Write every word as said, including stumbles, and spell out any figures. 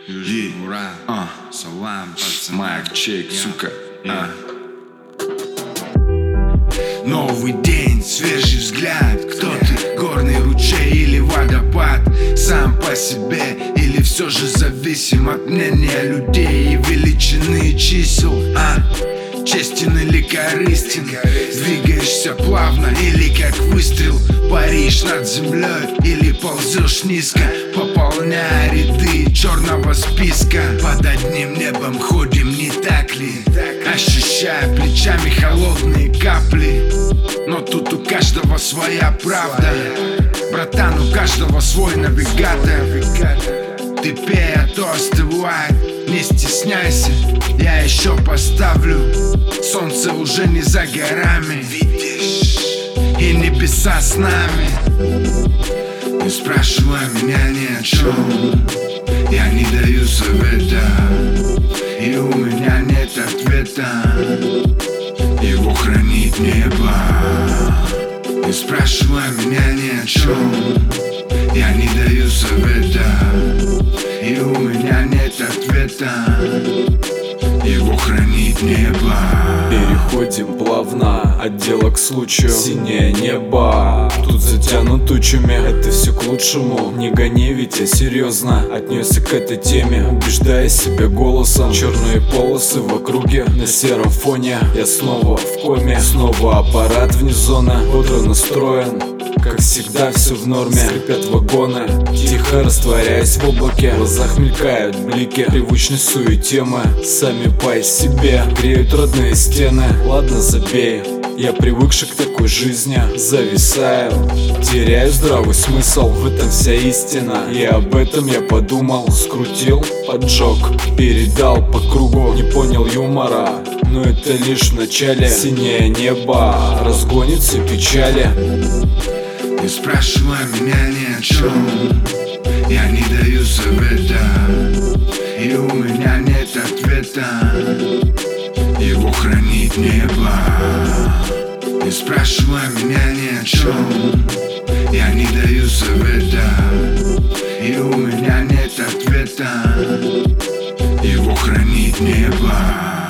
Е, Ура, а, салам, пацаны. Майк, чек, сука, а. Новый день, свежий взгляд. Кто ты, горный ручей или водопад? Сам по себе или все же зависим от мнения людей и величины чисел, а? Честен или корыстен? Двигаешься плавно или как выстрел? Паришь над землей или ползешь низко, пополняя ряды черного списка? Под одним небом ходим, не так ли? Ощущая плечами холодные капли. Но тут у каждого своя правда. Братан, у каждого свой навигатор. Ты пей, а то остывает. Не стесняйся, я еще поставлю. Солнце уже не за горами, видишь, и небеса с нами. Не спрашивай меня ни о чем, я не даю совета, и у меня нет ответа. Его хранит небо. Не спрашивай меня ни о чем, я не даю совета, и у меня нет ответа. Его хранит небо. Переходим плавно от дела к случаю. Синее небо, тут затянут тучами. Это все к лучшему. Не гони, ведь я серьезно отнесся к этой теме, убеждая себя голосом. Черные полосы в округе, на сером фоне. Я снова в коме, снова аппарат вне зоны. Бодро настроен, как всегда, все в норме. Скрипят вагоны, тихо растворяясь в облаке. В глазах мелькают блики привычной суете. Мы сами по себе греют родные стены. Ладно, забей, я привыкший к такой жизни. Зависаю, теряю здравый смысл. В этом вся истина, и об этом я подумал. Скрутил, поджег, передал по кругу. Не понял юмора, но это лишь в начале. Синее небо разгонит все печали. Не спрашивай меня ни о чем, я не даю совета, и у меня нет ответа. Его хранит небо. Не спрашивай меня ни о чем, я не даю совета, и у меня нет ответа. Его хранит небо.